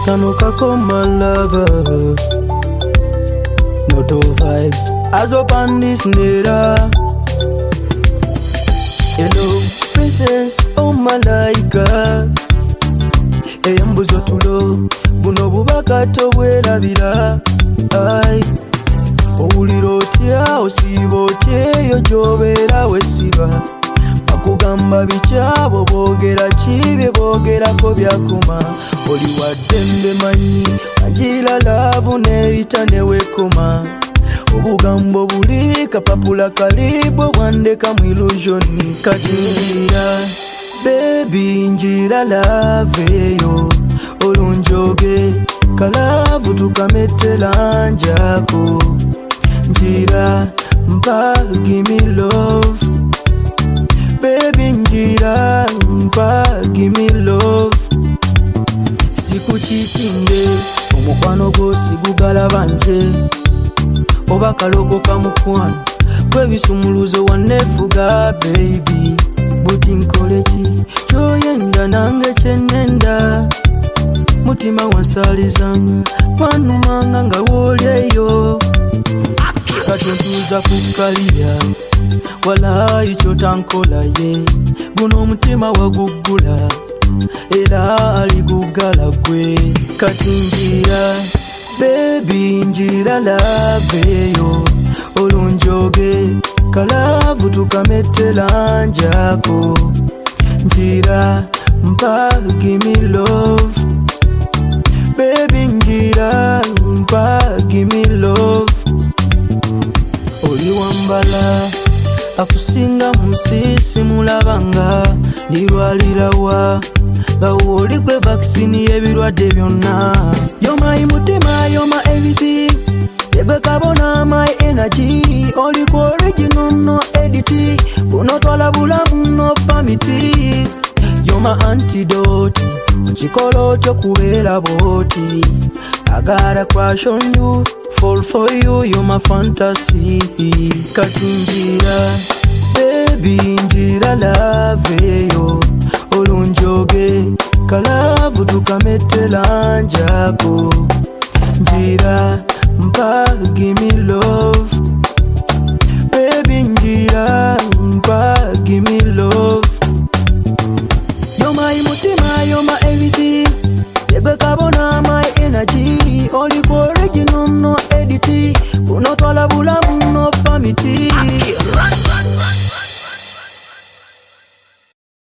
Tanukako my lover. Noto vibes as up on this nera. Hello princess, oh malaika. Eyambuzo tulo buno bubaka tobwerabira. Ai owulira otya osiiba otya eyo gy'obeera wesiba. Bakugamba bikyabo boogera kibye boogerako byakoma. Oli waddembe manyi agira laavu neeyita newekoma. Obugambo buli kapapula kalibu bwandeka mu illusioni. Kati njira baby njira love eyo olunjoge kalavu tukametela njako. Njira mpa give me love baby njira mpa give me love. Sikuchitinge omukwano gwo sigugala nje oba kalogo kamukwano kwebisumuluzo wanefuga baby. Buti nkoleki kyoyenda nange kyenenda. Mutima wansalizanga wanumanga nga woolyeyo. Katontuza kukalira walayi kyotankolaye. Guno omutima wagugula era aligugala gwe. Kati njira baby njira love eyo olunjoge kalavu tukametela njako. Njira mpa give me love baby njira mpa give me love. Oli wambala akusinga musisi mulabanga nirwalirawa nga woli kwe vaccine y'ebirwadde byonna. Yoma imutima yoma everything yegwe kabona my energy. Oli ku original no edit kunotwala bulamu no pamiti. Yoma antidote chikolo kyo kubeera boti. I got a crush on you, fall for you, you're my fantasy. Kati njira baby njira love eyo olunjoge kalavu tukametela njako. Njira mpa give me love baby njira mpa give me love. You're my mutima, you're my everything yegwe kabona my energy. Oli ku original no edit kunotwala bulamu no pamiti.